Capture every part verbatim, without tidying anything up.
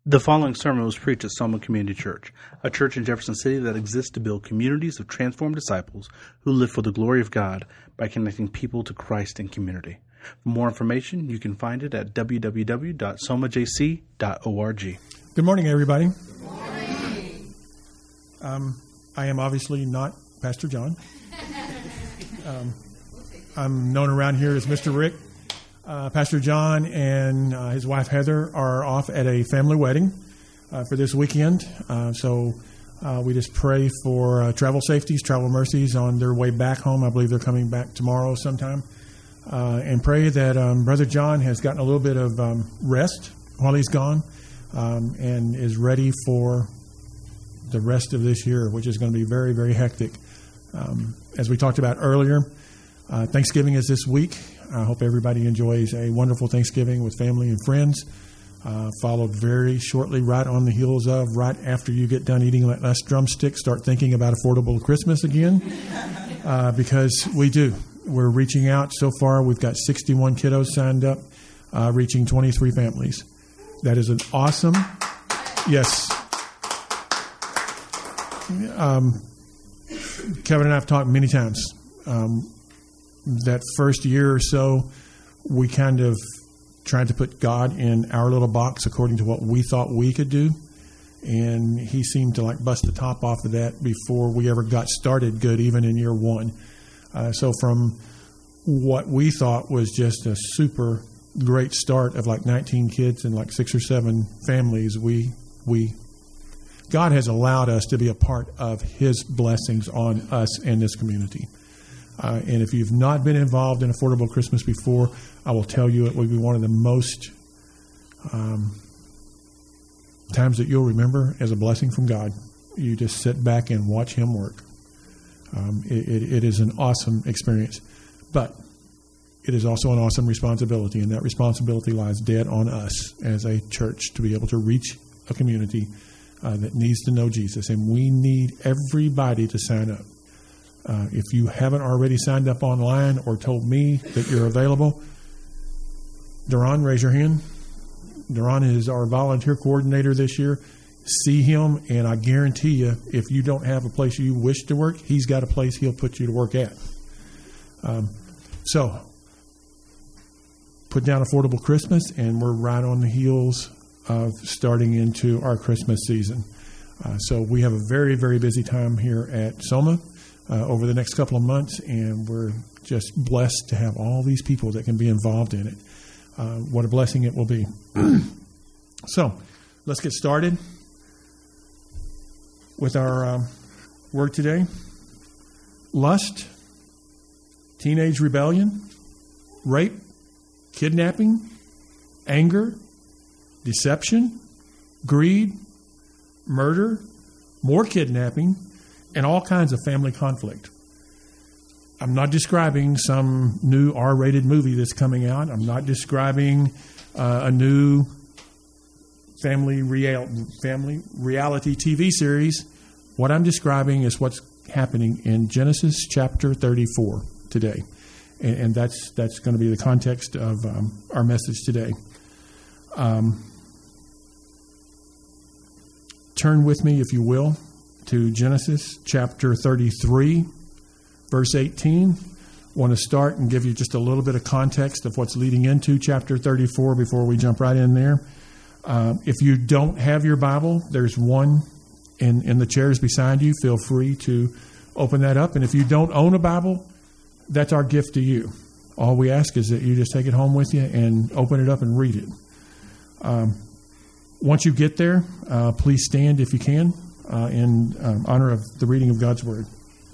The following sermon was preached at Soma Community Church, a church in Jefferson City that exists to build communities of transformed disciples who live for the glory of God by connecting people to Christ in community. For more information, you can find it at w w w dot soma j c dot org. Good morning, everybody. Good morning. Um, I am obviously not Pastor John. Um, I'm known around here as Mister Rick. Uh, Pastor John and uh, his wife Heather are off at a family wedding uh, for this weekend. Uh, so uh, we just pray for uh, travel safeties, travel mercies on their way back home. I believe they're coming back tomorrow sometime. Uh, and pray that um, Brother John has gotten a little bit of um, rest while he's gone um, and is ready for the rest of this year, which is going to be very, very hectic. Um, as we talked about earlier, uh, Thanksgiving is this week. I hope everybody enjoys a wonderful Thanksgiving with family and friends, uh, followed very shortly right on the heels of, right after you get done eating that last drumstick, start thinking about affordable Christmas again, uh, because we do. We're reaching out. So far, we've got sixty-one kiddos signed up, uh, reaching twenty-three families. That is an awesome, yes. Um, Kevin and I have talked many times. Um, That first year or so, we kind of tried to put God in our little box according to what we thought we could do. And he seemed to like bust the top off of that before we ever got started good, even in year one. Uh, so from what we thought was just a super great start of like nineteen kids and like six or seven families, we we God has allowed us to be a part of his blessings on us and this community. Uh, and if you've not been involved in Affordable Christmas before, I will tell you it will be one of the most um, times that you'll remember as a blessing from God. You just sit back and watch him work. Um, it, it, it is an awesome experience. But it is also an awesome responsibility, and that responsibility lies dead on us as a church to be able to reach a community uh, that needs to know Jesus. And we need everybody to sign up. Uh, if you haven't already signed up online or told me that you're available, Duran, raise your hand. Duran is our volunteer coordinator this year. See him, and I guarantee you, if you don't have a place you wish to work, he's got a place he'll put you to work at. Um, so, put down Affordable Christmas, and we're right on the heels of starting into our Christmas season. Uh, so we have a very, very busy time here at Soma. Uh, over the next couple of months, and we're just blessed to have all these people that can be involved in it. Uh, what a blessing it will be. So, let's get started with our um, word today. Lust, teenage rebellion, rape, kidnapping, anger, deception, greed, murder, more kidnapping, and all kinds of family conflict. I'm not describing some new R-rated movie that's coming out. I'm not describing uh, a new family real family reality T V series. What I'm describing is what's happening in Genesis chapter thirty-four today, and, and that's that's going to be the context of um, our message today. Um, turn with me, if you will, to Genesis chapter thirty-three, verse eighteen. I want to start and give you just a little bit of context of what's leading into chapter thirty-four before we jump right in there. Uh, if you don't have your Bible, there's one in, in the chairs beside you. Feel free to open that up. And if you don't own a Bible, that's our gift to you. All we ask is that you just take it home with you and open it up and read it. Um, once you get there, uh, please stand if you can. Uh, in um, honor of the reading of God's Word.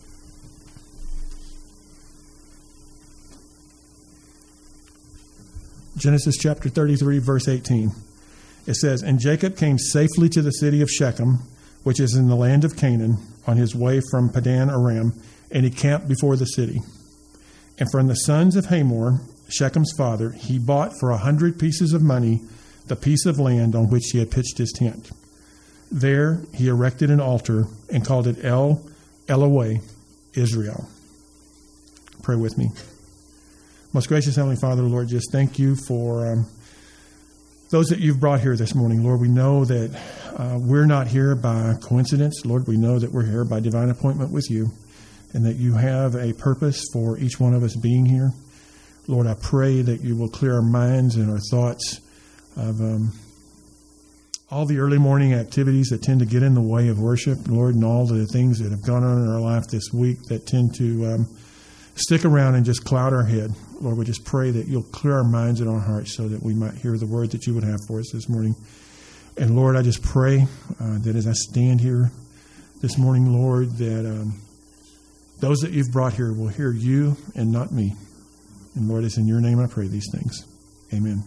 Genesis chapter thirty-three, verse eighteen. It says, "And Jacob came safely to the city of Shechem, which is in the land of Canaan, on his way from Padan Aram, and he camped before the city. And from the sons of Hamor, Shechem's father, he bought for a hundred pieces of money the piece of land on which he had pitched his tent. There he erected an altar and called it El Elohei Israel." Pray with me. Most gracious Heavenly Father, Lord, just thank you for um, those that you've brought here this morning, Lord, we know that uh, we're not here by coincidence. Lord, we know that we're here by divine appointment with you, and that you have a purpose for each one of us being here. Lord, I pray that you will clear our minds and our thoughts of um, all the early morning activities that tend to get in the way of worship, Lord, and all the things that have gone on in our life this week that tend to um, stick around and just cloud our head. Lord, we just pray that you'll clear our minds and our hearts so that we might hear the word that you would have for us this morning. And Lord, I just pray uh, that as I stand here this morning, Lord, that um, those that you've brought here will hear you and not me. And Lord, it's in your name I pray these things. Amen.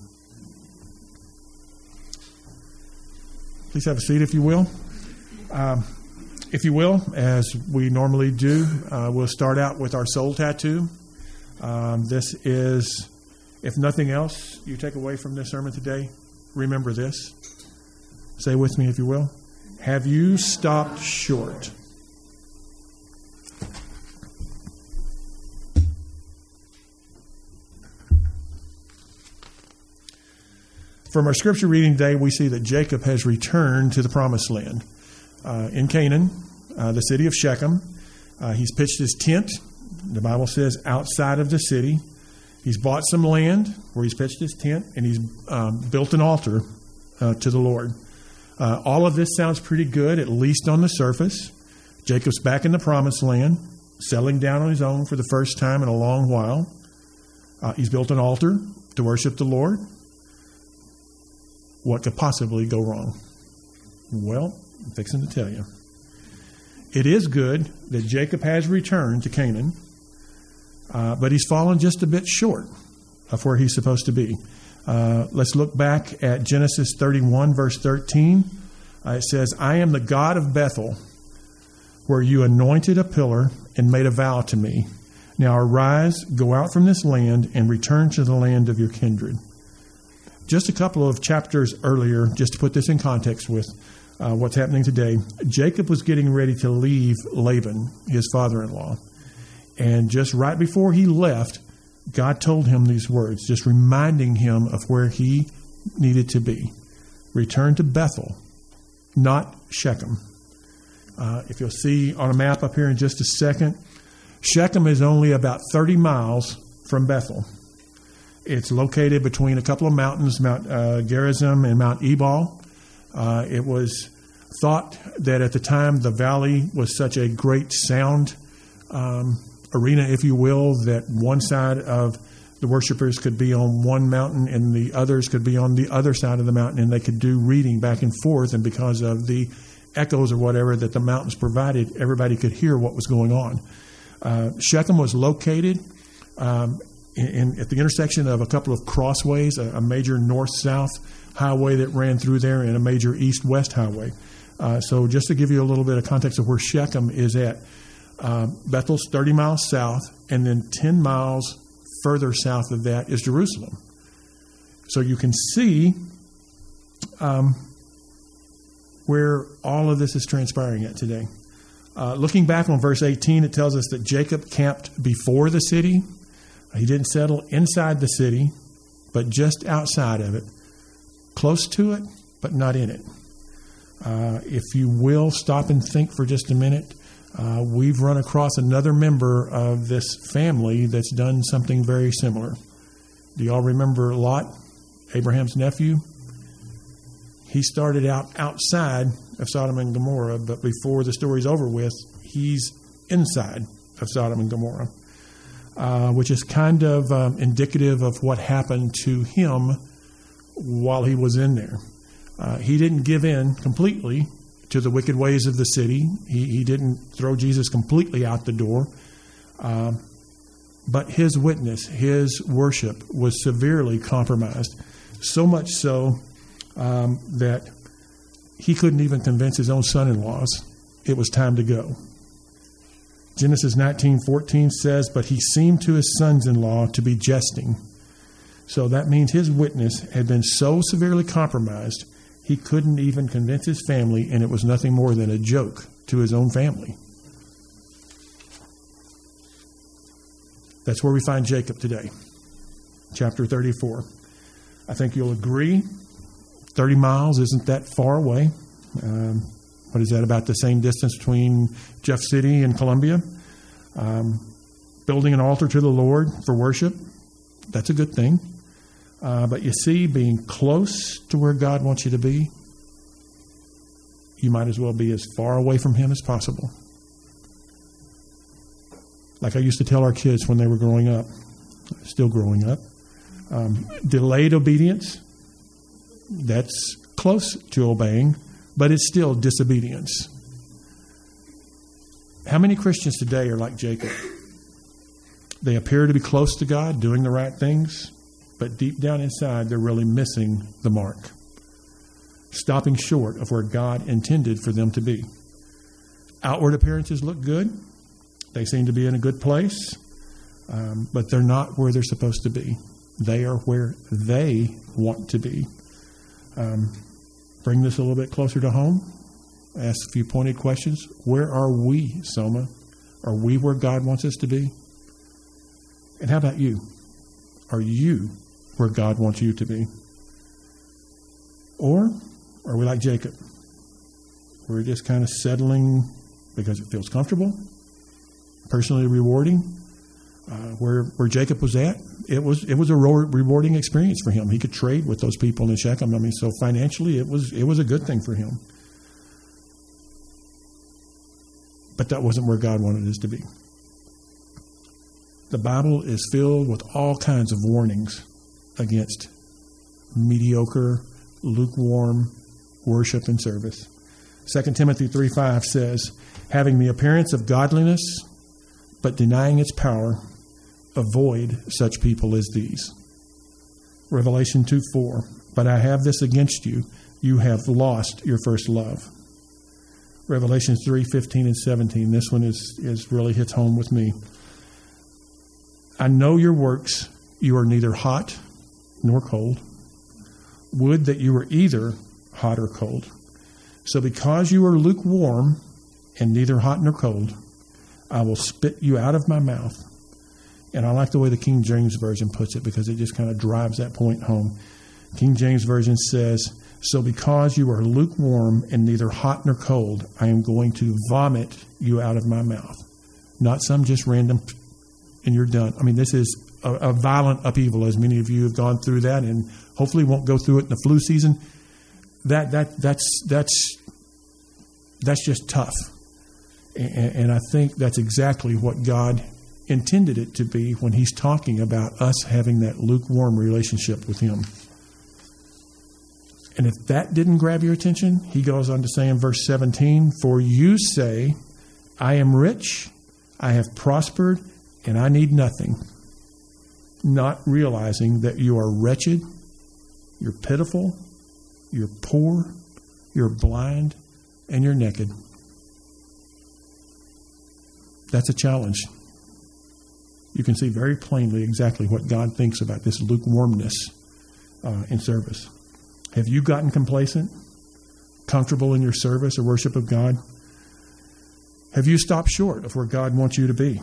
Please have a seat if you will. Um, if you will, as we normally do, uh, we'll start out with our soul tattoo. Um, this is, if nothing else you take away from this sermon today, remember this. Say with me if you will. Have you stopped short? From our scripture reading today, we see that Jacob has returned to the promised land. Uh, in Canaan, uh, the city of Shechem, uh, he's pitched his tent, the Bible says, outside of the city. He's bought some land where he's pitched his tent, and he's um, built an altar uh, to the Lord. Uh, all of this sounds pretty good, at least on the surface. Jacob's back in the promised land, settling down on his own for the first time in a long while. Uh, he's built an altar to worship the Lord. What could possibly go wrong? Well, I'm fixing to tell you. It is good that Jacob has returned to Canaan, uh, but he's fallen just a bit short of where he's supposed to be. Uh, let's look back at Genesis thirty-one, verse thirteen. Uh, it says, I am the God of Bethel, where you anointed a pillar and made a vow to me. Now arise, go out from this land, and return to the land of your kindred. Just a couple of chapters earlier, just to put this in context with uh, what's happening today, Jacob was getting ready to leave Laban, his father-in-law. And just right before he left, God told him these words, just reminding him of where he needed to be. Return to Bethel, not Shechem. Uh, if you'll see on a map up here in just a second, Shechem is only about thirty miles from Bethel. It's located between a couple of mountains, Mount uh, Gerizim and Mount Ebal. Uh, it was thought that at the time the valley was such a great sound um, arena, if you will, that one side of the worshipers could be on one mountain and the others could be on the other side of the mountain, and they could do reading back and forth. And because of the echoes or whatever that the mountains provided, everybody could hear what was going on. Uh, Shechem was located um, in, in, at the intersection of a couple of crossways, a, a major north-south highway that ran through there and a major east-west highway. Uh, so just to give you a little bit of context of where Shechem is at, uh, Bethel's thirty miles south, and then ten miles further south of that is Jerusalem. So you can see um, where all of this is transpiring at today. Uh, looking back on verse eighteen, it tells us that Jacob camped before the city. He didn't settle inside the city, but just outside of it, close to it, but not in it. Uh, if you will, stop and think for just a minute. Uh, we've run across another member of this family that's done something very similar. Do y'all remember Lot, Abraham's nephew? He started out outside of Sodom and Gomorrah, but before the story's over with, he's inside of Sodom and Gomorrah, uh, which is kind of um, indicative of what happened to him while he was in there. Uh, he didn't give in completely to the wicked ways of the city. He, he didn't throw Jesus completely out the door. Uh, but his witness, his worship was severely compromised, so much so um, that he couldn't even convince his own son-in-laws it was time to go. Genesis nineteen fourteen says, but he seemed to his sons-in-law to be jesting. So that means his witness had been so severely compromised, he couldn't even convince his family, and it was nothing more than a joke to his own family. That's where we find Jacob today, chapter thirty-four. I think you'll agree thirty miles isn't that far away. Um, what is that, about the same distance between Jeff City and Columbia? Um, building an altar to the Lord for worship, that's a good thing. Uh, but you see, being close to where God wants you to be, you might as well be as far away from Him as possible. Like I used to tell our kids when they were growing up, still growing up, um, delayed obedience, that's close to obeying, but it's still disobedience. How many Christians today are like Jacob? They appear to be close to God, doing the right things, but deep down inside, they're really missing the mark, stopping short of where God intended for them to be. Outward appearances look good. They seem to be in a good place, um, but they're not where they're supposed to be. They are where they want to be. Um, bring this a little bit closer to home. Ask a few pointed questions. Where are we, Soma? Are we where God wants us to be? And how about you? Are you where God wants you to be? Or are we like Jacob? We're just kind of settling because it feels comfortable, personally rewarding. Uh, where where Jacob was at, it was it was a rewarding experience for him. He could trade with those people in Shechem. I mean, so financially, it was it was a good thing for him. But that wasn't where God wanted us to be. The Bible is filled with all kinds of warnings against mediocre, lukewarm worship and service. Second Timothy three five says, having the appearance of godliness, but denying its power, avoid such people as these. Revelation two four, but I have this against you, you have lost your first love. Revelation three fifteen and seventeen, this one is, is really hits home with me. I know your works, you are neither hot nor cold. Would that you were either hot or cold. So because you are lukewarm and neither hot nor cold, I will spit you out of my mouth. And I like the way the King James Version puts it because it just kind of drives that point home. King James Version says, so because you are lukewarm and neither hot nor cold, I am going to vomit you out of my mouth. Not some just random, and you're done. I mean, this is a, a violent upheaval, as many of you have gone through that, and hopefully won't go through it in the flu season. That that that's that's that's just tough. And, and I think that's exactly what God intended it to be when He's talking about us having that lukewarm relationship with Him. And if that didn't grab your attention, He goes on to say in verse seventeen, for you say, I am rich, I have prospered, and I need nothing, not realizing that you are wretched, you're pitiful, you're poor, you're blind, and you're naked. That's a challenge. You can see very plainly exactly what God thinks about this lukewarmness uh, in service. Have you gotten complacent, comfortable in your service or worship of God? Have you stopped short of where God wants you to be?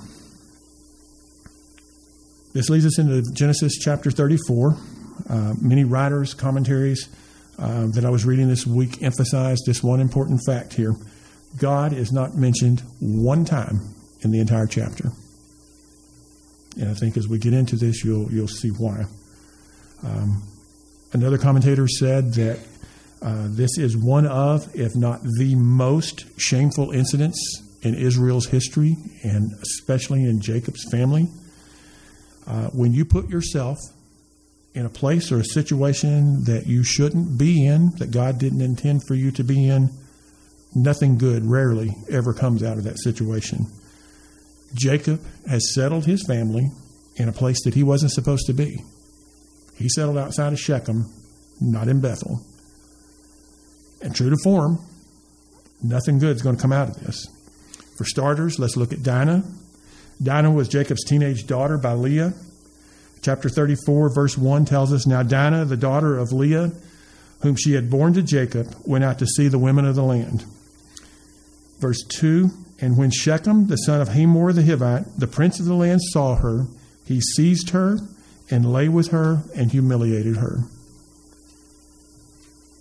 This leads us into Genesis chapter thirty-four. Uh, many writers, commentaries uh, that I was reading this week emphasized this one important fact here. God is not mentioned one time in the entire chapter. And I think as we get into this, you'll you'll see why. Um, another commentator said that uh, this is one of, if not the most shameful incidents in Israel's history, and especially in Jacob's family. Uh, when you put yourself in a place or a situation that you shouldn't be in, that God didn't intend for you to be in, nothing good rarely ever comes out of that situation. Jacob has settled his family in a place that he wasn't supposed to be. He settled outside of Shechem, not in Bethel. And true to form, nothing good is going to come out of this. For starters, let's look at Dinah. Dinah was Jacob's teenage daughter by Leah. Chapter thirty-four, verse one tells us, now Dinah, the daughter of Leah, whom she had borne to Jacob, went out to see the women of the land. Verse two, and when Shechem, the son of Hamor the Hivite, the prince of the land, saw her, he seized her and lay with her and humiliated her.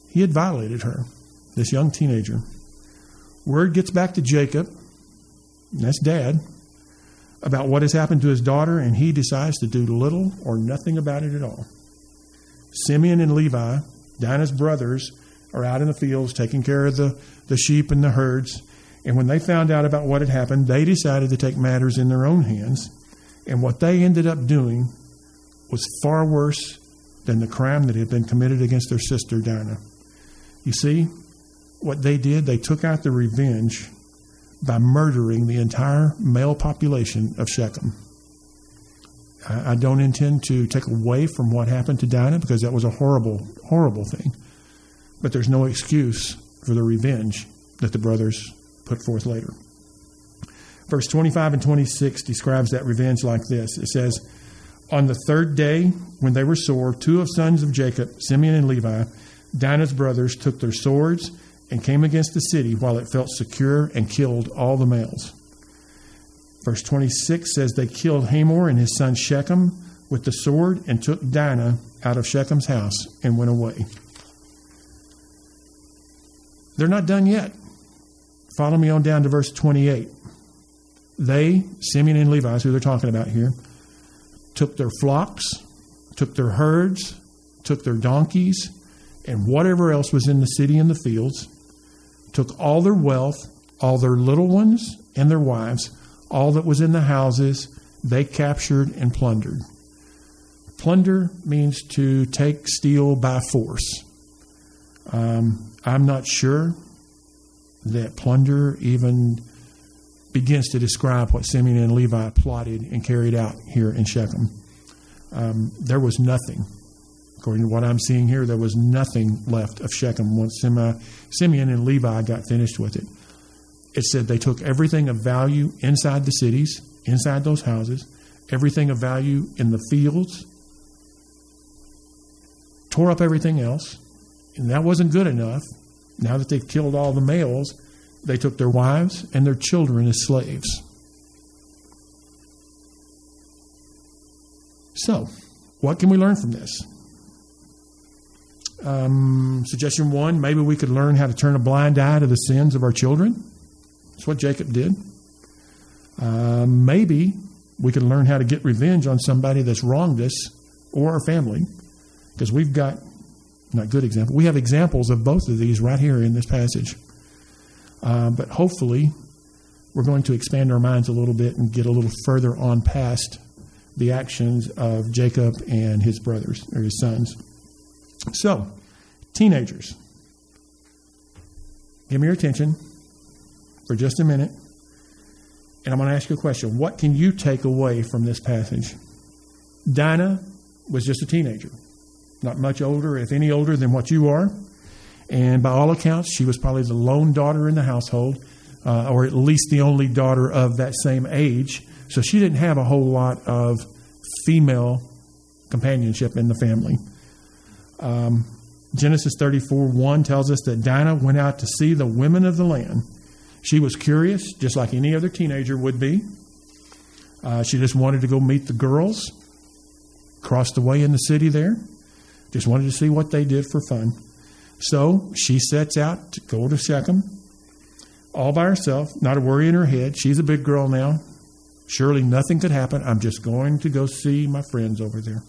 He had violated her, this young teenager. Word gets back to Jacob, and that's Dad, about what has happened to his daughter, and he decides to do little or nothing about it at all. Simeon and Levi, Dinah's brothers, are out in the fields taking care of the, the sheep and the herds. And when they found out about what had happened, they decided to take matters in their own hands. And what they ended up doing was far worse than the crime that had been committed against their sister, Dinah. You see, what they did, they took out the revenge by murdering the entire male population of Shechem. I, I don't intend to take away from what happened to Dinah, because that was a horrible, horrible thing. But there's no excuse for the revenge that the brothers put forth later. Verse twenty-five and twenty-six describes that revenge like this. It says, on the third day, when they were sore, two of sons of Jacob, Simeon and Levi, Dinah's brothers, took their swords and came against the city while it felt secure and killed all the males. Verse twenty-six says they killed Hamor and his son Shechem with the sword and took Dinah out of Shechem's house and went away. They're not done yet. Follow me on down to verse twenty-eight. They, Simeon and Levi, who they're talking about here, took their flocks, took their herds, took their donkeys, and whatever else was in the city and the fields, took all their wealth, all their little ones and their wives, all that was in the houses, they captured and plundered. Plunder means to take, steal by force. Um, I'm not sure that plunder even begins to describe what Simeon and Levi plotted and carried out here in Shechem. Um, there was nothing. According to what I'm seeing here, there was nothing left of Shechem once Simeon and Levi got finished with it. It said they took everything of value inside the cities, inside those houses, everything of value in the fields, tore up everything else, and that wasn't good enough. Now that they've killed all the males, they took their wives and their children as slaves. So, what can we learn from this? Um, suggestion one, maybe we could learn how to turn a blind eye to the sins of our children. That's what Jacob did. Uh, maybe we could learn how to get revenge on somebody that's wronged us or our family, because we've got, not good example, we have examples of both of these right here in this passage. Uh, but hopefully we're going to expand our minds a little bit and get a little further on past the actions of Jacob and his brothers, or his sons. So, teenagers, give me your attention for just a minute, and I'm going to ask you a question. What can you take away from this passage? Dinah was just a teenager, not much older, if any older than what you are. And by all accounts, she was probably the lone daughter in the household, uh, or at least the only daughter of that same age. So she didn't have a whole lot of female companionship in the family. Um, Genesis thirty-four one tells us that Dinah went out to see the women of the land. She was curious, just like any other teenager would be. Uh, she just wanted to go meet the girls, crossed the way in the city there, just wanted to see what they did for fun. So she sets out to go to Shechem all by herself, not a worry in her head. She's a big girl now. Surely nothing could happen. I'm just going to go see my friends over there.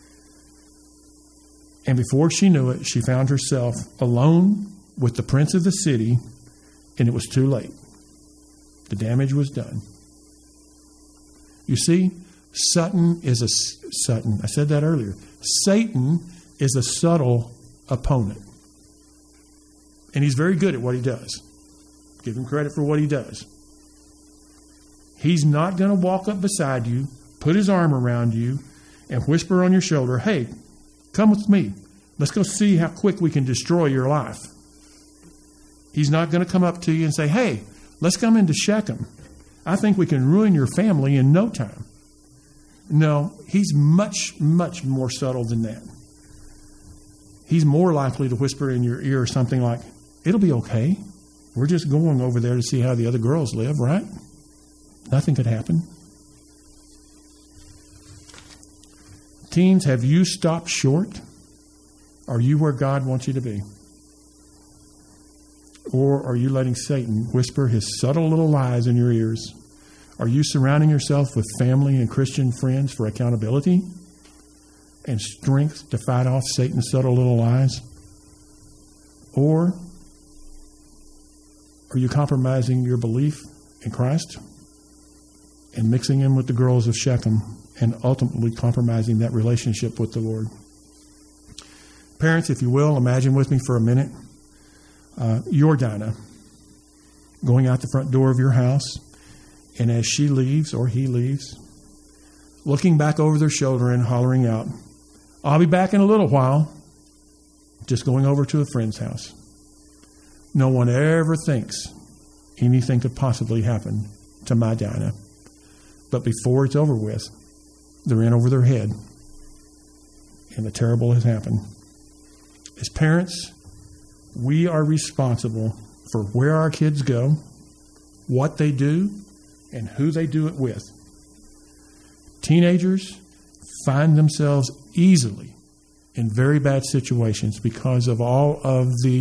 And before she knew it, she found herself alone with the prince of the city, and it was too late. The damage was done. You see, Sutton is a Sutton. I said that earlier. Satan is a subtle opponent. And he's very good at what he does. Give him credit for what he does. He's not going to walk up beside you, put his arm around you, and whisper on your shoulder, hey, come with me. Let's go see how quick we can destroy your life. He's not going to come up to you and say, hey, let's come into Shechem. I think we can ruin your family in no time. No, he's much, much more subtle than that. He's more likely to whisper in your ear something like, it'll be okay. We're just going over there to see how the other girls live, right? Nothing could happen. Teens, have you stopped short? Are you where God wants you to be? Or are you letting Satan whisper his subtle little lies in your ears? Are you surrounding yourself with family and Christian friends for accountability and strength to fight off Satan's subtle little lies? Or are you compromising your belief in Christ and mixing in with the girls of Shechem and ultimately compromising that relationship with the Lord? Parents, if you will, imagine with me for a minute, uh, your Dinah going out the front door of your house, and as she leaves or he leaves, looking back over their shoulder and hollering out, "I'll be back in a little while," just going over to a friend's house. No one ever thinks anything could possibly happen to my Dinah. But before it's over with, they're in over their head, and the terrible has happened. As parents, we are responsible for where our kids go, what they do, and who they do it with. Teenagers find themselves easily in very bad situations because of all of the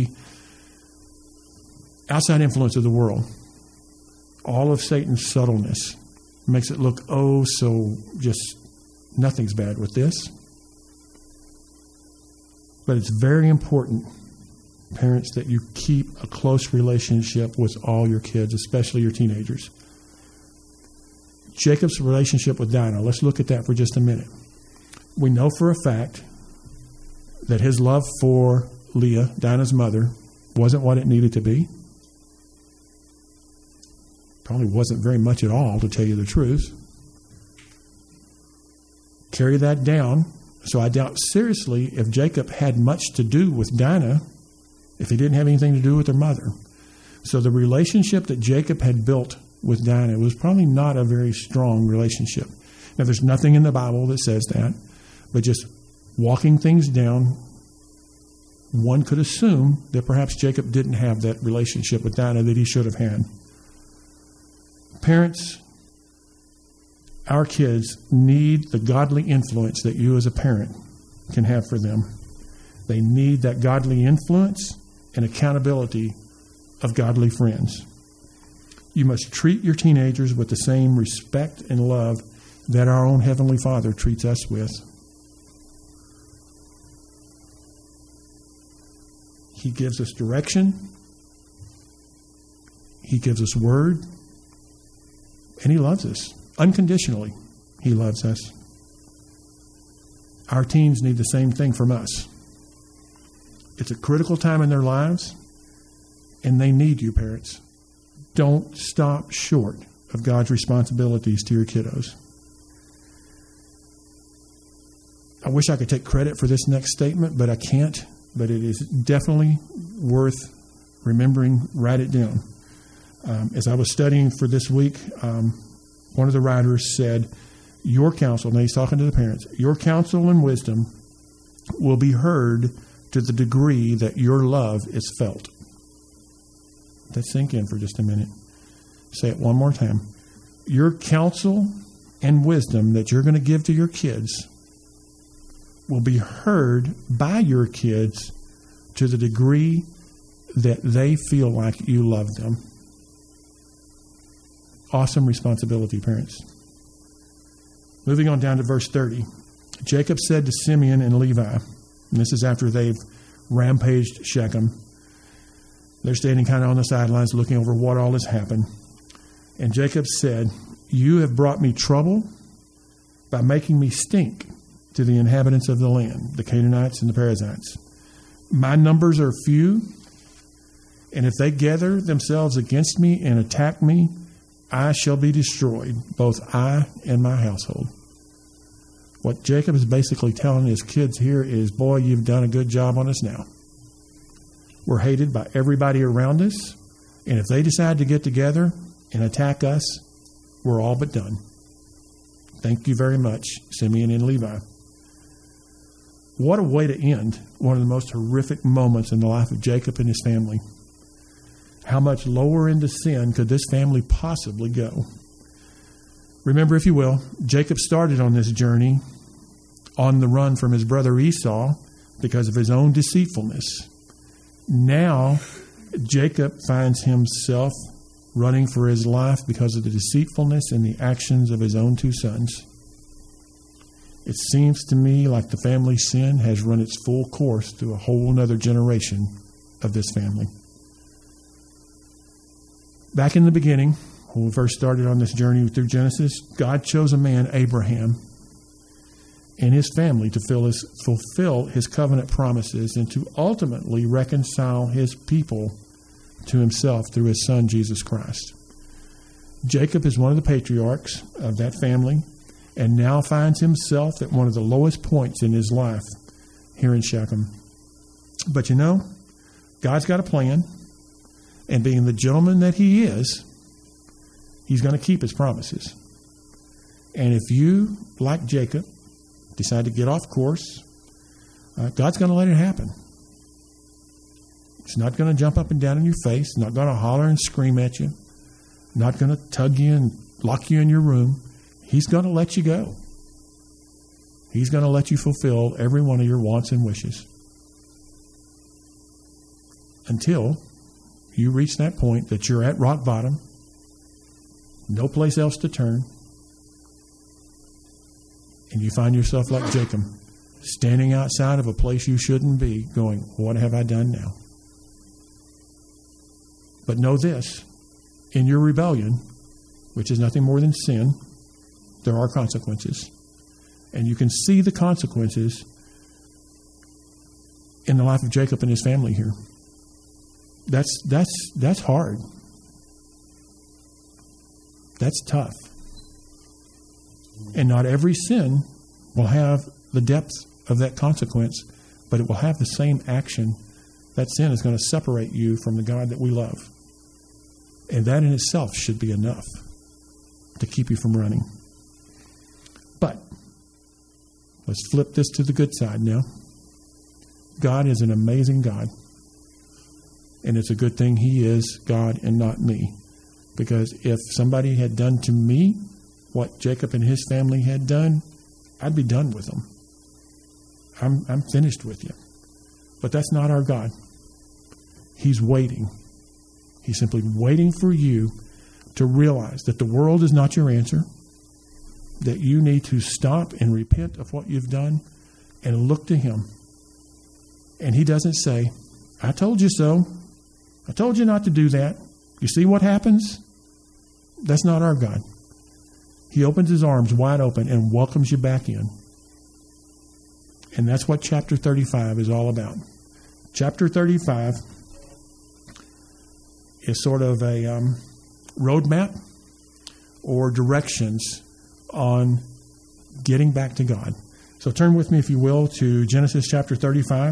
outside influence of the world. All of Satan's subtleness makes it look, oh, so just nothing's bad with this. But it's very important, parents, that you keep a close relationship with all your kids, especially your teenagers. Jacob's relationship with Dinah, let's look at that for just a minute. We know for a fact that his love for Leah, Dinah's mother, wasn't what it needed to be. Probably wasn't very much at all, to tell you the truth. Carry that down. So I doubt seriously if Jacob had much to do with Dinah if he didn't have anything to do with her mother. So the relationship that Jacob had built with Dinah was probably not a very strong relationship. Now, there's nothing in the Bible that says that, but just walking things down, one could assume that perhaps Jacob didn't have that relationship with Dinah that he should have had. Parents, our kids need the godly influence that you as a parent can have for them. They need that godly influence and accountability of godly friends. You must treat your teenagers with the same respect and love that our own Heavenly Father treats us with. He gives us direction. He gives us word. And He loves us. Unconditionally, He loves us. Our teens need the same thing from us. It's a critical time in their lives, and they need you, parents. Don't stop short of God's responsibilities to your kiddos. I wish I could take credit for this next statement, but I can't. But it is definitely worth remembering. Write it down. Um, as I was studying for this week, um, one of the writers said, your counsel, and he's talking to the parents, your counsel and wisdom will be heard to the degree that your love is felt. Let's sink in for just a minute. Say it one more time. Your counsel and wisdom that you're going to give to your kids will be heard by your kids to the degree that they feel like you love them. Awesome responsibility, parents. Moving on down to verse thirty. Jacob said to Simeon and Levi, and this is after they've rampaged Shechem. They're standing kind of on the sidelines looking over what all has happened. And Jacob said, you have brought me trouble by making me stink to the inhabitants of the land, the Canaanites and the Perizzites. My numbers are few, and if they gather themselves against me and attack me, I shall be destroyed, both I and my household. What Jacob is basically telling his kids here is, boy, you've done a good job on us now. We're hated by everybody around us, and if they decide to get together and attack us, we're all but done. Thank you very much, Simeon and Levi. What a way to end one of the most horrific moments in the life of Jacob and his family. How much lower into sin could this family possibly go? Remember, if you will, Jacob started on this journey on the run from his brother Esau because of his own deceitfulness. Now Jacob finds himself running for his life because of the deceitfulness and the actions of his own two sons. It seems to me like the family sin has run its full course through a whole other generation of this family. Back in the beginning, when we first started on this journey through Genesis, God chose a man, Abraham, and his family to fill his, fulfill his covenant promises and to ultimately reconcile his people to himself through his son, Jesus Christ. Jacob is one of the patriarchs of that family and now finds himself at one of the lowest points in his life here in Shechem. But you know, God's got a plan, and being the gentleman that he is, he's going to keep his promises. And if you, like Jacob, decide to get off course, uh, God's going to let it happen. He's not going to jump up and down in your face, not going to holler and scream at you, not going to tug you and lock you in your room. He's going to let you go. He's going to let you fulfill every one of your wants and wishes until you reach that point that you're at rock bottom, no place else to turn, and you find yourself like Jacob, standing outside of a place you shouldn't be, going, what have I done now? But know this, in your rebellion, which is nothing more than sin, there are consequences. And you can see the consequences in the life of Jacob and his family here. That's that's that's hard. That's tough. And not every sin will have the depth of that consequence, but it will have the same action. That sin is going to separate you from the God that we love. And that in itself should be enough to keep you from running. But let's flip this to the good side now. God is an amazing God. And it's a good thing he is God and not me. Because if somebody had done to me what Jacob and his family had done, I'd be done with them. I'm, I'm finished with you. But that's not our God. He's waiting. He's simply waiting for you to realize that the world is not your answer, that you need to stop and repent of what you've done and look to him. And he doesn't say, I told you so. I told you not to do that. You see what happens? That's not our God. He opens his arms wide open and welcomes you back in. And that's what chapter thirty-five is all about. Chapter thirty-five is sort of a um, roadmap or directions on getting back to God. So turn with me, if you will, to Genesis chapter thirty-five.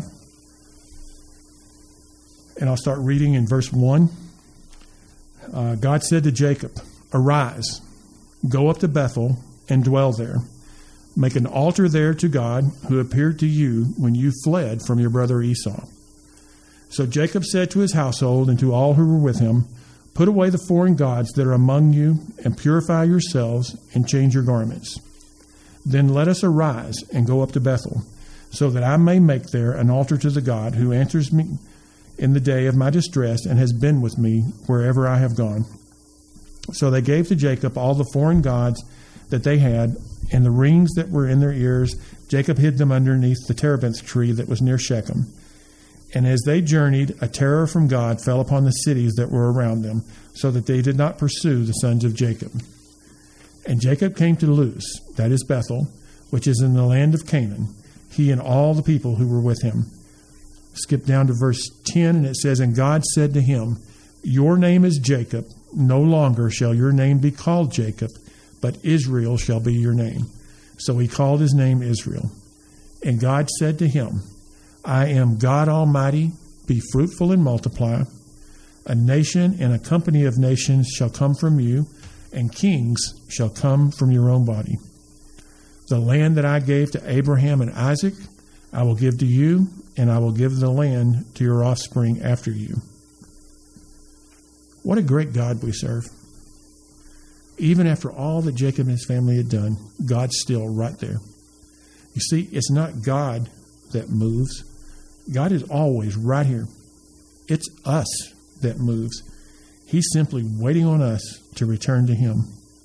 And I'll start reading in verse one. Uh, God said to Jacob, arise, go up to Bethel and dwell there. Make an altar there to God who appeared to you when you fled from your brother Esau. So Jacob said to his household and to all who were with him, put away the foreign gods that are among you and purify yourselves and change your garments. Then let us arise and go up to Bethel, so that I may make there an altar to the God who answers me in the day of my distress and has been with me wherever I have gone. So they gave to Jacob all the foreign gods that they had, and the rings that were in their ears. Jacob hid them underneath the terebinth tree that was near Shechem. And as they journeyed, a terror from God fell upon the cities that were around them, so that they did not pursue the sons of Jacob. And Jacob came to Luz, that is Bethel, which is in the land of Canaan, he and all the people who were with him. Skip down to verse ten, and it says, and God said to him, your name is Jacob. No longer shall your name be called Jacob, but Israel shall be your name. So he called his name Israel. And God said to him, I am God Almighty. Be fruitful and multiply. A nation and a company of nations shall come from you, and kings shall come from your own body. The land that I gave to Abraham and Isaac, I will give to you, and I will give the land to your offspring after you. What a great God we serve. Even after all that Jacob and his family had done, God's still right there. You see, it's not God that moves. God is always right here. It's us that moves. He's simply waiting on us to return to him.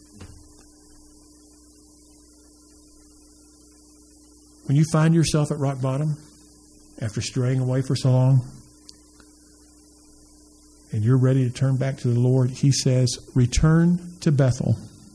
When you find yourself at rock bottom after straying away for so long, and you're ready to turn back to the Lord, he says, return to Bethel.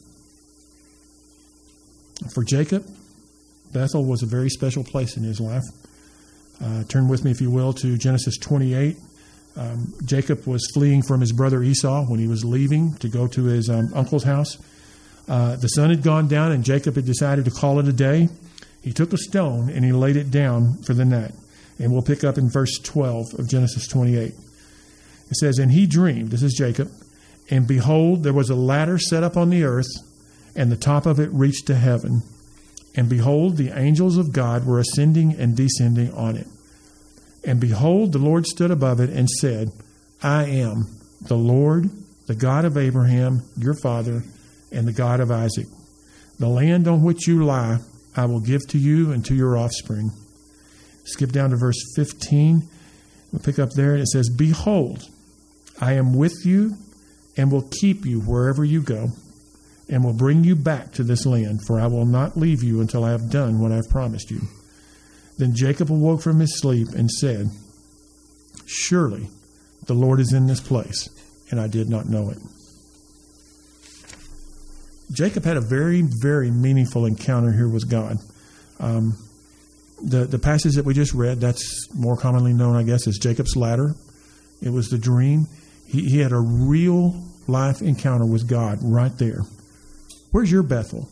For Jacob, Bethel was a very special place in his life. Uh, turn with me, if you will, to Genesis twenty-eight. Um, Jacob was fleeing from his brother Esau when he was leaving to go to his um, uncle's house. Uh, the sun had gone down, and Jacob had decided to call it a day. He took a stone and he laid it down for the night. And we'll pick up in verse twelve of Genesis twenty-eight. It says, and he dreamed, this is Jacob, and behold, there was a ladder set up on the earth, and the top of it reached to heaven. And behold, the angels of God were ascending and descending on it. And behold, the Lord stood above it and said, I am the Lord, the God of Abraham, your father, and the God of Isaac. The land on which you lie, I will give to you and to your offspring. Skip down to verse fifteen. We'll pick up there, and it says, behold, I am with you and will keep you wherever you go, and will bring you back to this land, for I will not leave you until I have done what I have promised you. Then Jacob awoke from his sleep and said, surely the Lord is in this place, and I did not know it. Jacob had a very, very meaningful encounter here with God. Um, the, the passage that we just read, that's more commonly known, I guess, as Jacob's ladder. It was the dream. He, he had a real life encounter with God right there. Where's your Bethel?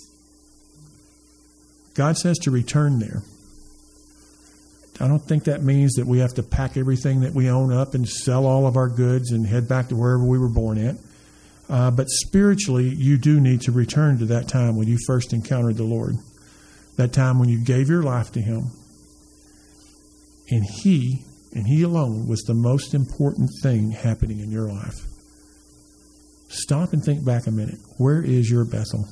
God says to return there. I don't think that means that we have to pack everything that we own up and sell all of our goods and head back to wherever we were born at. Uh, but spiritually, you do need to return to that time when you first encountered the Lord. That time when you gave your life to him. And he, and he alone, was the most important thing happening in your life. Stop and think back a minute. Where is your Bethel?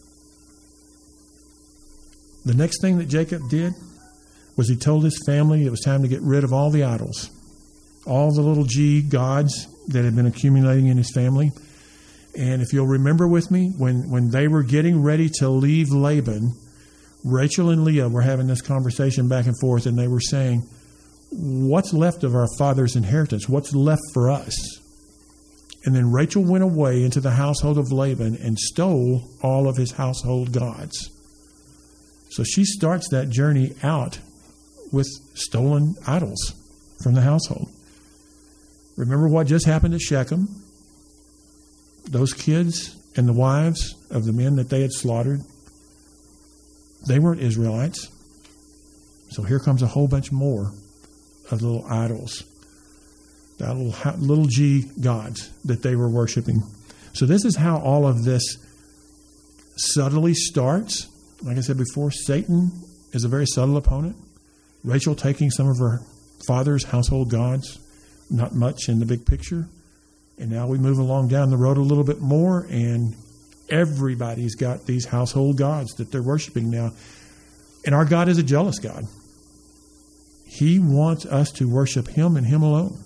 The next thing that Jacob did was he told his family it was time to get rid of all the idols, all the little g gods that had been accumulating in his family. And if you'll remember with me, when, when they were getting ready to leave Laban, Rachel and Leah were having this conversation back and forth, and they were saying, what's left of our father's inheritance? What's left for us? And then Rachel went away into the household of Laban and stole all of his household gods. So she starts that journey out with stolen idols from the household. Remember what just happened at Shechem? Those kids and the wives of the men that they had slaughtered, they weren't Israelites. So here comes a whole bunch more of little idols, that little, little g gods that they were worshiping. So this is how all of this subtly starts. Like I said before, Satan is a very subtle opponent. Rachel taking some of her father's household gods, not much in the big picture. And now we move along down the road a little bit more, and everybody's got these household gods that they're worshiping now. And our God is a jealous God. He wants us to worship him and him alone.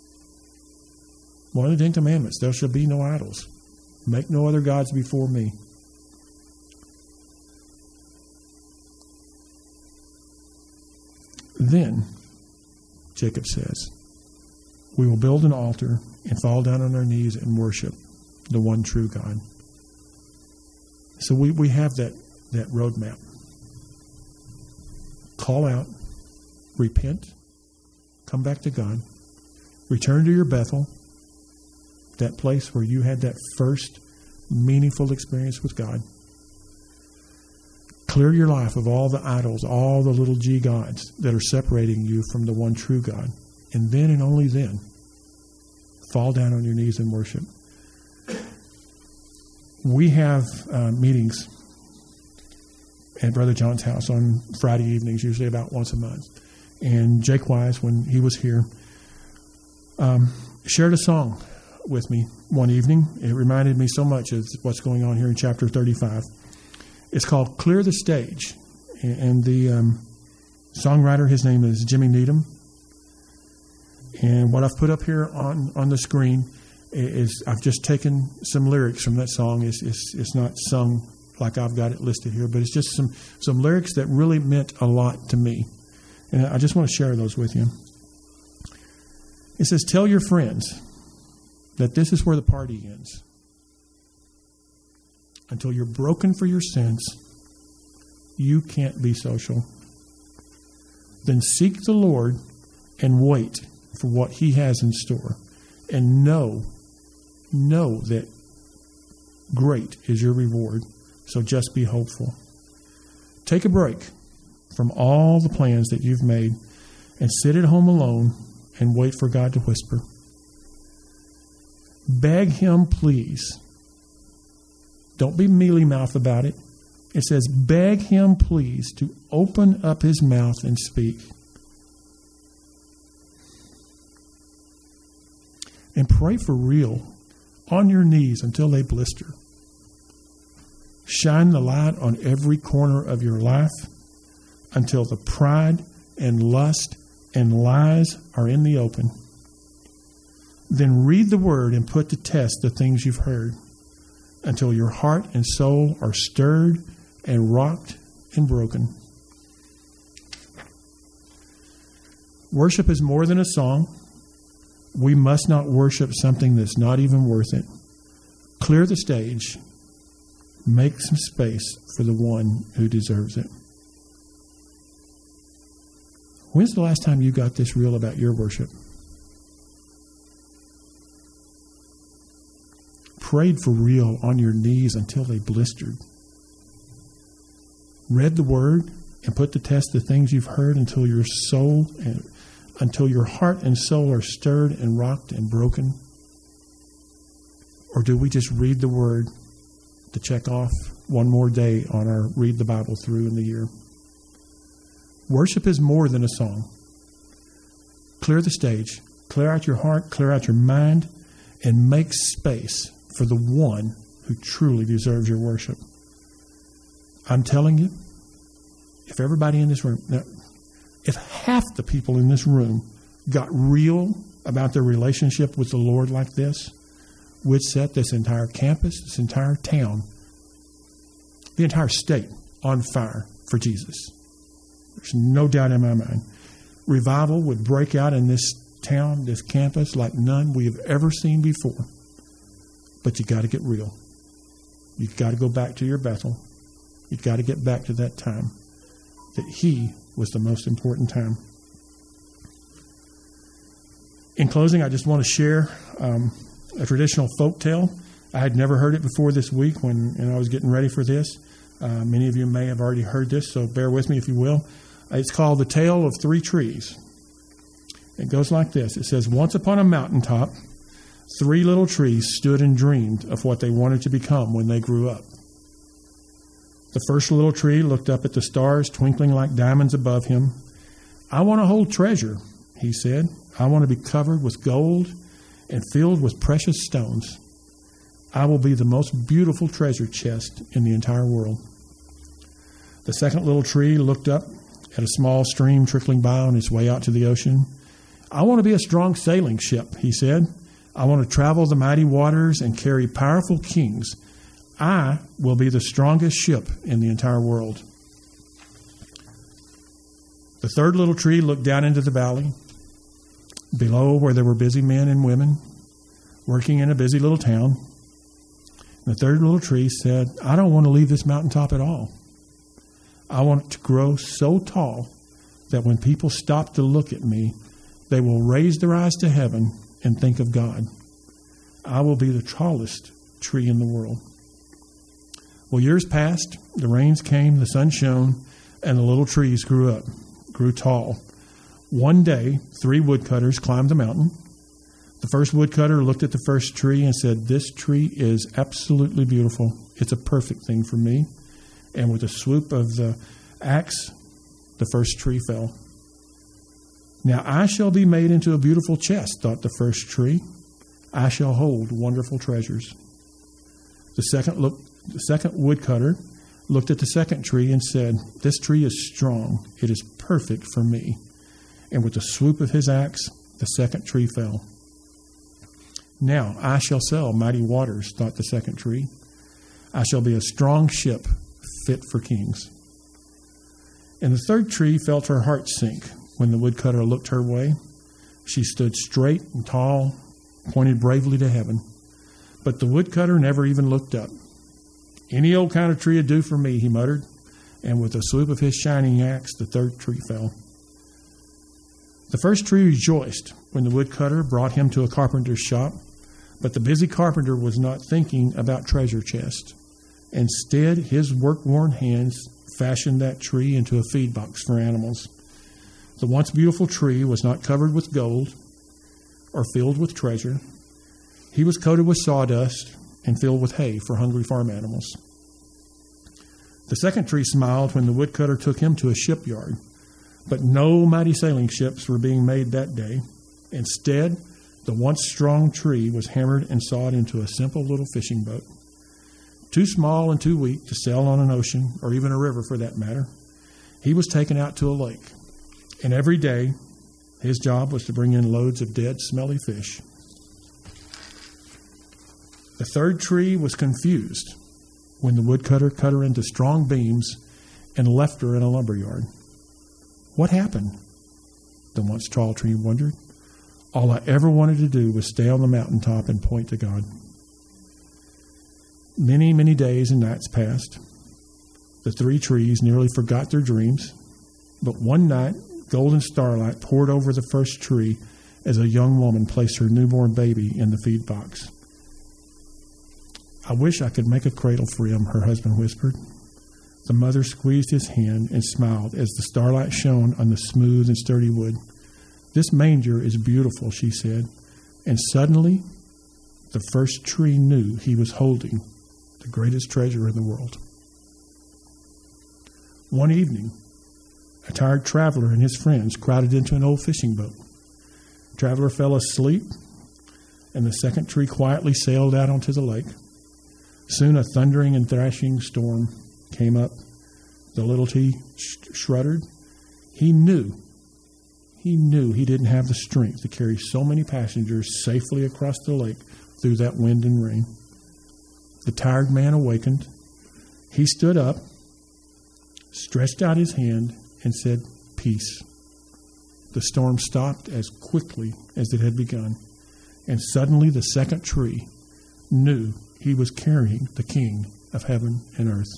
One of the Ten Commandments, there shall be no idols. Make no other gods before me. Then, Jacob says, we will build an altar and fall down on our knees and worship the one true God. So we, we have that, that roadmap. Call out, repent, come back to God, return to your Bethel, that place where you had that first meaningful experience with God. Clear your life of all the idols, all the little g gods that are separating you from the one true God. And then and only then, fall down on your knees and worship. We have uh, meetings at Brother John's house on Friday evenings, usually about once a month. And Jake Wise, when he was here, um, shared a song with me one evening. It reminded me so much of what's going on here in chapter thirty-five. It's called Clear the Stage. And the um, songwriter, his name is Jimmy Needham. And what I've put up here on, on the screen is I've just taken some lyrics from that song. It's, it's, it's not sung like I've got it listed here, but it's just some, some lyrics that really meant a lot to me. And I just want to share those with you. It says, tell your friends that this is where the party ends. Until you're broken for your sins, you can't be social. Then seek the Lord and wait for what He has in store. And know, know that great is your reward. So just be hopeful. Take a break from all the plans that you've made and sit at home alone and wait for God to whisper. Beg Him, please. Don't be mealy-mouthed about it. It says, beg Him, please, to open up His mouth and speak. And pray for real, on your knees until they blister. Shine the light on every corner of your life until the pride and lust and lies are in the open. Then read the Word and put to test the things you've heard until your heart and soul are stirred and rocked and broken. Worship is more than a song. We must not worship something that's not even worth it. Clear the stage. Make some space for the one who deserves it. When's the last time you got this real about your worship? Prayed for real on your knees until they blistered. Read the Word and put to test the things you've heard until your soul and until your heart and soul are stirred and rocked and broken? Or do we just read the Word to check off one more day on our read the Bible through in the year? Worship is more than a song. Clear the stage. Clear out your heart, clear out your mind, and make space for the one who truly deserves your worship. I'm telling you, if everybody in this room, now, if half the people in this room got real about their relationship with the Lord like this, we'd set this entire campus, this entire town, the entire state on fire for Jesus. There's no doubt in my mind. Revival would break out in this town, this campus, like none we have ever seen before. But you got to get real. You've got to go back to your Bethel. You've got to get back to that time that He was the most important time. In closing, I just want to share um, a traditional folk tale. I had never heard it before this week when, when I was getting ready for this. Uh, many of you may have already heard this, so bear with me if you will. It's called The Tale of Three Trees. It goes like this. It says, once upon a mountaintop, three little trees stood and dreamed of what they wanted to become when they grew up. The first little tree looked up at the stars twinkling like diamonds above him. I want to hold treasure, he said. I want to be covered with gold and filled with precious stones. I will be the most beautiful treasure chest in the entire world. The second little tree looked up at a small stream trickling by on its way out to the ocean. I want to be a strong sailing ship, he said. I want to travel the mighty waters and carry powerful kings. I will be the strongest ship in the entire world. The third little tree looked down into the valley, below where there were busy men and women working in a busy little town. The third little tree said, I don't want to leave this mountaintop at all. I want it to grow so tall that when people stop to look at me, they will raise their eyes to heaven and think of God. I will be the tallest tree in the world. Well, years passed, the rains came, the sun shone, and the little trees grew up, grew tall. One day, three woodcutters climbed the mountain. The first woodcutter looked at the first tree and said, this tree is absolutely beautiful. It's a perfect thing for me. And with a swoop of the axe, the first tree fell. Now I shall be made into a beautiful chest, thought the first tree. I shall hold wonderful treasures. The second look, the second woodcutter looked at the second tree and said, this tree is strong. It is perfect for me. And with a swoop of his axe, The second tree fell. Now I shall sail mighty waters, thought the second tree. I shall be a strong ship fit for kings. And the third tree felt her heart sink when the woodcutter looked her way. She stood straight and tall, pointed bravely to heaven. But the woodcutter never even looked up. Any old kind of tree would do for me, he muttered. And with a swoop of his shining axe, the third tree fell. The first tree rejoiced when the woodcutter brought him to a carpenter's shop. But the busy carpenter was not thinking about treasure chest. Instead, his work-worn hands fashioned that tree into a feed box for animals. The once beautiful tree was not covered with gold or filled with treasure. He was coated with sawdust and filled with hay for hungry farm animals. The second tree smiled when the woodcutter took him to a shipyard, but no mighty sailing ships were being made that day. Instead, the once strong tree was hammered and sawed into a simple little fishing boat. Too small and too weak to sail on an ocean, or even a river for that matter, he was taken out to a lake. And every day, his job was to bring in loads of dead, smelly fish. The third tree was confused when the woodcutter cut her into strong beams and left her in a lumberyard. What happened? The once tall tree wondered. All I ever wanted to do was stay on the mountaintop and point to God. Many, many days and nights passed. The three trees nearly forgot their dreams, but one night, golden starlight poured over the first tree as a young woman placed her newborn baby in the feed box. I wish I could make a cradle for him, her husband whispered. The mother squeezed his hand and smiled as the starlight shone on the smooth and sturdy wood. This manger is beautiful, she said, and suddenly the first tree knew he was holding the greatest treasure in the world. One evening, a tired traveler and his friends crowded into an old fishing boat. The traveler fell asleep, and the second tree quietly sailed out onto the lake. Soon a thundering and thrashing storm came up. The little tree sh- shuddered. He knew, he knew he didn't have the strength to carry so many passengers safely across the lake through that wind and rain. The tired man awakened. He stood up, stretched out his hand, and said, "Peace." The storm stopped as quickly as it had begun, and suddenly the second tree knew he was carrying the King of heaven and earth.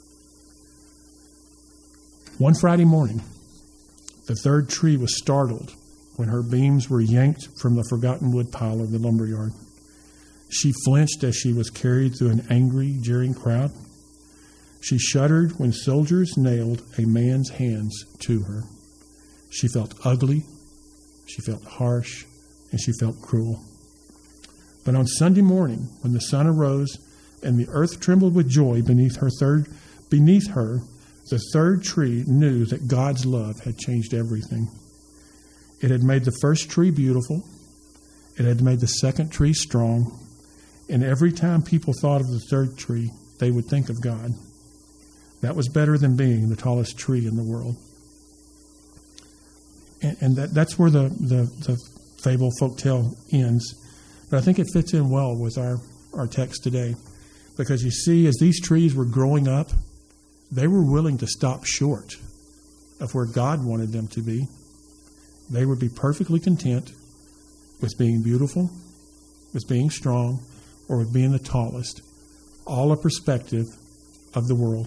One Friday morning, the third tree was startled when her beams were yanked from the forgotten wood pile of the lumberyard. She flinched as she was carried through an angry, jeering crowd. She shuddered when soldiers nailed a man's hands to her. She felt ugly, she felt harsh, and she felt cruel. But on Sunday morning, when the sun arose and the earth trembled with joy beneath her third, beneath her, the third tree knew that God's love had changed everything. It had made the first tree beautiful. It had made the second tree strong. And every time people thought of the third tree, they would think of God. That was better than being the tallest tree in the world. And, and that, that's where the, the, the fable folktale ends. But I think it fits in well with our, our text today. Because you see, as these trees were growing up, they were willing to stop short of where God wanted them to be. They would be perfectly content with being beautiful, with being strong, or with being the tallest, all a perspective of the world.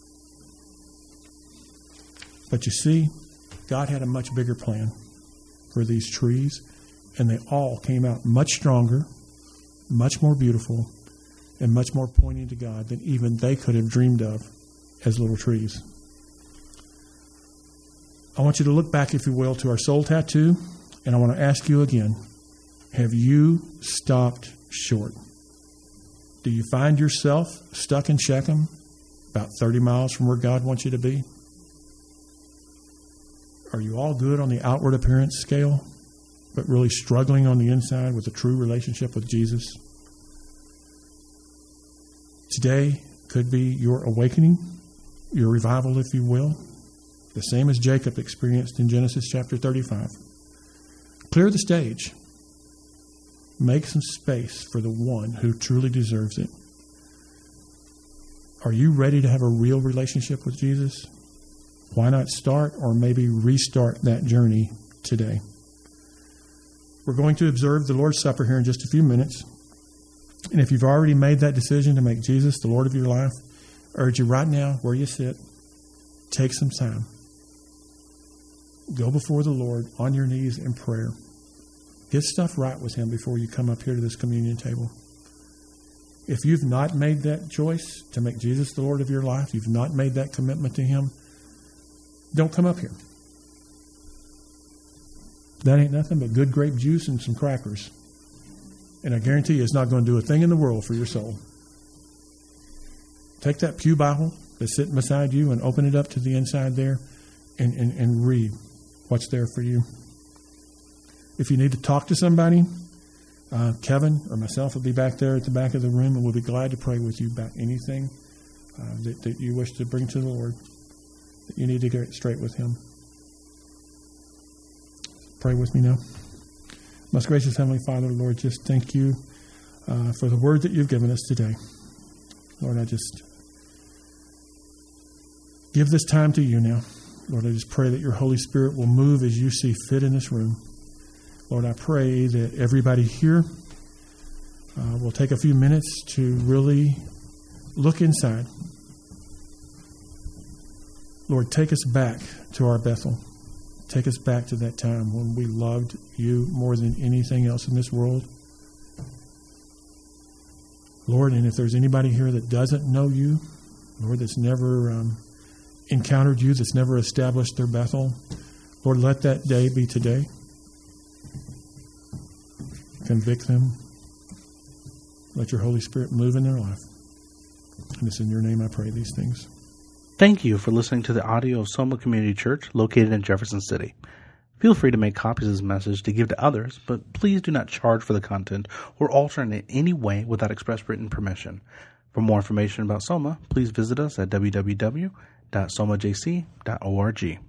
But you see, God had a much bigger plan for these trees, and they all came out much stronger, much more beautiful, and much more pointing to God than even they could have dreamed of as little trees. I want you to look back, if you will, to our soul tattoo, and I want to ask you again, have you stopped short? Do you find yourself stuck in Shechem, about thirty miles from where God wants you to be? Are you all good on the outward appearance scale, but really struggling on the inside with a true relationship with Jesus? Today could be your awakening, your revival, if you will, the same as Jacob experienced in Genesis chapter thirty-five. Clear the stage. Make some space for the one who truly deserves it. Are you ready to have a real relationship with Jesus? Why not start or maybe restart that journey today? We're going to observe the Lord's Supper here in just a few minutes. And if you've already made that decision to make Jesus the Lord of your life, I urge you right now, where you sit, take some time. Go before the Lord on your knees in prayer. Get stuff right with Him before you come up here to this communion table. If you've not made that choice to make Jesus the Lord of your life, you've not made that commitment to Him, don't come up here. That ain't nothing but good grape juice and some crackers. And I guarantee you it's not going to do a thing in the world for your soul. Take that pew Bible that's sitting beside you and open it up to the inside there and, and, and read what's there for you. If you need to talk to somebody, uh, Kevin or myself will be back there at the back of the room, and we'll be glad to pray with you about anything uh, that, that you wish to bring to the Lord, that you need to get straight with Him. Pray with me now. Most gracious Heavenly Father, Lord, just thank you uh, for the word that you've given us today. Lord, I just give this time to you now. Lord, I just pray that your Holy Spirit will move as you see fit in this room. Lord, I pray that everybody here uh, will take a few minutes to really look inside. Lord, take us back to our Bethel. Take us back to that time when we loved you more than anything else in this world. Lord, and if there's anybody here that doesn't know you, Lord, that's never um, encountered you, that's never established their Bethel, Lord, let that day be today. Convict them. Let your Holy Spirit move in their life. And it's in your name I pray these things. Thank you for listening to the audio of Soma Community Church located in Jefferson City. Feel free to make copies of this message to give to others, but please do not charge for the content or alter it in any way without express written permission. For more information about Soma, please visit us at w w w dot soma j c dot org.